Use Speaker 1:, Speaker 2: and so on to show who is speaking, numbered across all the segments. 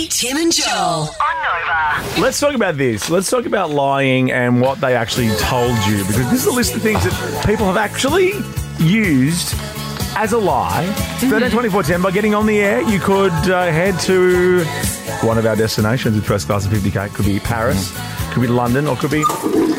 Speaker 1: Jackie, Tim and Joel. On Nova.
Speaker 2: Let's talk about this. Let's talk about lying and what they actually told you, because this is a list of things that people have actually used as a lie. 13-24-10. By getting on the air, you could head to one of our destinations with first class of 50k. Could be Paris, could be London, or could be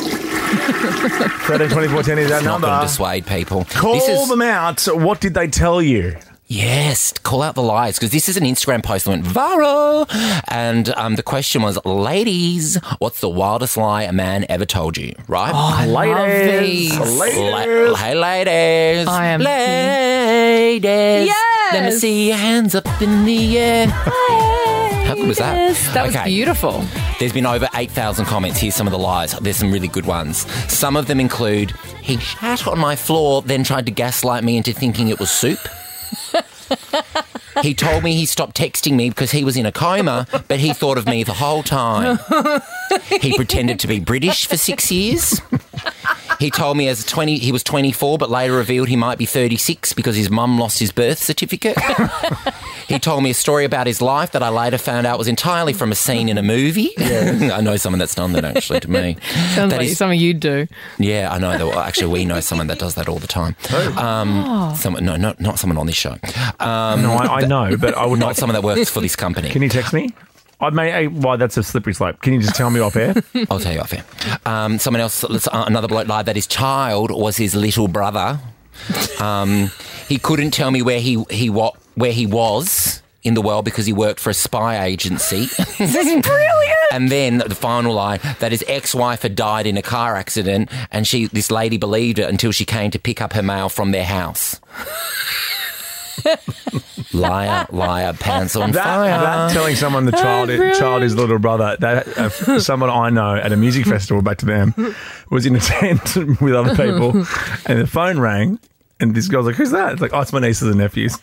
Speaker 2: 13-24-10 is our
Speaker 3: Not
Speaker 2: number.
Speaker 3: going to dissuade people.
Speaker 2: Call them out. What did they tell you?
Speaker 3: Yes, call out the lies, because this is an Instagram post that went viral. And the question was, ladies, what's the wildest lie a man ever told you? Right?
Speaker 4: I love these.
Speaker 3: Hey, ladies.
Speaker 4: I am-
Speaker 3: Ladies.
Speaker 4: Yes.
Speaker 3: Let me see your hands up in the air. How good was that?
Speaker 4: Yes, that was
Speaker 3: Okay.
Speaker 4: beautiful.
Speaker 3: There's been over 8,000 comments. Here's some of the lies. There's some really good ones. Some of them include, he shat on my floor, then tried to gaslight me into thinking it was soup. He told me he stopped texting me because he was in a coma, but he thought of me the whole time. He pretended to be British for 6 years. He told me he was 24, but later revealed he might be 36 because his mum lost his birth certificate. He told me a story about his life that I later found out was entirely from a scene in a movie. I know someone that's done that, actually, to me.
Speaker 4: Sounds
Speaker 3: That
Speaker 4: like
Speaker 3: is-
Speaker 4: something you'd do.
Speaker 3: Yeah, I know. Actually, we know someone that does that all the time. Someone, no, not someone on this show.
Speaker 2: No, I know, but I would
Speaker 3: Not
Speaker 2: not.
Speaker 3: someone that works for this company.
Speaker 2: Can you text me? Why, that's a slippery slope. Can you just tell me off air?
Speaker 3: I'll tell you off air. Someone else, another bloke lied that his child was his little brother. He couldn't tell me where he was in the world because he worked for a spy agency.
Speaker 4: This is brilliant.
Speaker 3: And then the final lie, that his ex-wife had died in a car accident, and this lady believed it until she came to pick up her mail from their house. Liar, liar, pants on fire.
Speaker 2: That telling someone the child is little brother, that someone I know at a music festival, back to them, was in a tent with other people, and the phone rang, and this girl's like, "Who's that?" It's like, "Oh, it's my nieces and nephews."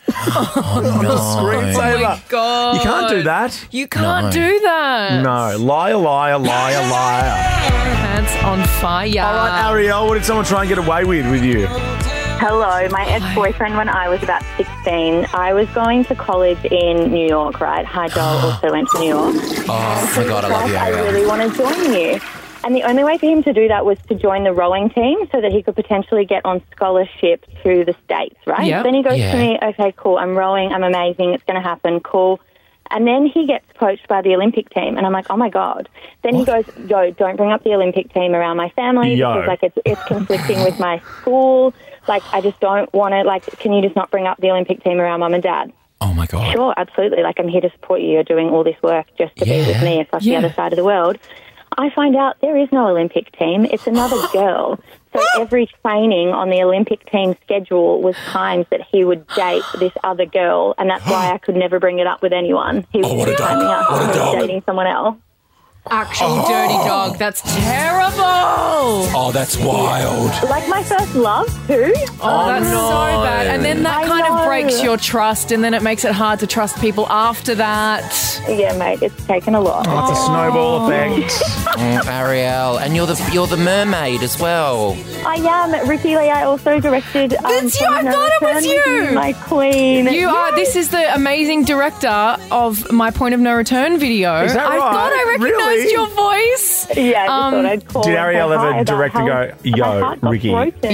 Speaker 2: Screensaver.
Speaker 4: Oh my God.
Speaker 2: You can't do that.
Speaker 4: You can't do that.
Speaker 2: No, liar, liar, liar, liar.
Speaker 4: Pants on fire.
Speaker 2: All right, Ariel, what did someone try and get away with you?
Speaker 5: Hello, my ex-boyfriend when I was about 16, I was going to college in New York, right? Hi, Joel also went to New York.
Speaker 3: Oh, my God, I love you,
Speaker 5: I
Speaker 3: Ariel.
Speaker 5: really want to join you. And the only way for him to do that was to join the rowing team so that he could potentially get on scholarship to the States, right?
Speaker 4: Yep.
Speaker 5: Then he goes
Speaker 3: Yeah.
Speaker 5: to me, okay, cool, I'm rowing, I'm amazing, it's going to happen, cool. And then he gets poached by the Olympic team, and I'm like, oh, my God. Then he goes, yo, don't bring up the Olympic team around my family
Speaker 2: Yo.
Speaker 5: because, it's conflicting with my school. Like, I just don't want to, can you just not bring up the Olympic team around mum and dad?
Speaker 3: Oh, my God.
Speaker 5: Sure, absolutely. I'm here to support you. You're doing all this work just to be with me across the other side of the world. I find out there is no Olympic team. It's another girl. So every training on the Olympic team schedule was times that he would date this other girl, and that's why I could never bring it up with anyone. He was
Speaker 3: what a dog.
Speaker 5: timing out
Speaker 3: What a
Speaker 5: he was
Speaker 3: dog.
Speaker 5: dating someone else.
Speaker 4: Actual dirty dog. That's terrible.
Speaker 3: Oh, that's wild.
Speaker 5: Like my first love, too.
Speaker 4: Oh, that's so bad. And then that
Speaker 5: I
Speaker 4: kind of
Speaker 5: know.
Speaker 4: breaks your trust, and then it makes it hard to trust people after that.
Speaker 5: Yeah, mate, it's taken a lot.
Speaker 2: Oh, it's a snowball effect.
Speaker 3: Ariel, and you're the mermaid as well.
Speaker 5: I am. Ricky Lee, I also directed...
Speaker 4: That's you. I
Speaker 5: Point of No
Speaker 4: thought it was
Speaker 5: Return,
Speaker 4: you.
Speaker 5: My queen.
Speaker 4: You are. This is the amazing director of my Point of No Return video.
Speaker 2: Is that
Speaker 4: I
Speaker 2: right?
Speaker 4: thought I recognized
Speaker 2: Really?
Speaker 4: your voice.
Speaker 5: Yeah, I just thought I'd call.
Speaker 2: Did
Speaker 5: and say
Speaker 2: Ariel
Speaker 5: hi
Speaker 2: ever
Speaker 5: about
Speaker 2: direct and
Speaker 5: how
Speaker 2: go, yo,
Speaker 5: my heart got
Speaker 2: Ricky?
Speaker 5: broken.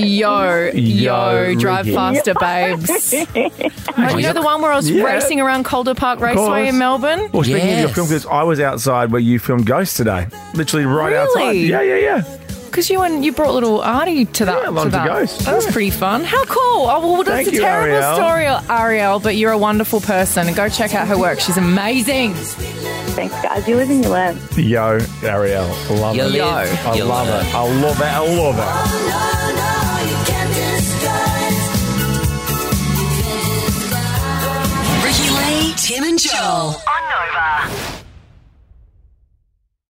Speaker 4: Yo, drive
Speaker 2: Ricky.
Speaker 4: faster, babes. You know the one where I was
Speaker 2: Yeah.
Speaker 4: racing around Calder Park
Speaker 2: course.
Speaker 4: Raceway in Melbourne?
Speaker 2: Well, speaking of your
Speaker 3: Yes.
Speaker 2: film, because I was outside where you filmed Ghost today. Literally right outside.
Speaker 4: Really?
Speaker 2: Yeah.
Speaker 4: Because you brought little Artie to that.
Speaker 2: Yeah, along
Speaker 4: to
Speaker 2: to
Speaker 4: that.
Speaker 2: Ghost.
Speaker 4: That was pretty fun. How cool. Oh, well, that's
Speaker 2: Thank
Speaker 4: a
Speaker 2: you,
Speaker 4: terrible
Speaker 2: Ariel.
Speaker 4: story, Ariel, but you're a wonderful person. And go check out her work. She's amazing.
Speaker 5: Thanks, guys. You live and you learn.
Speaker 2: Yo, Ariel. Love
Speaker 3: You
Speaker 2: it.
Speaker 3: live,
Speaker 2: I
Speaker 3: you
Speaker 2: love
Speaker 3: learn.
Speaker 2: it. I love it.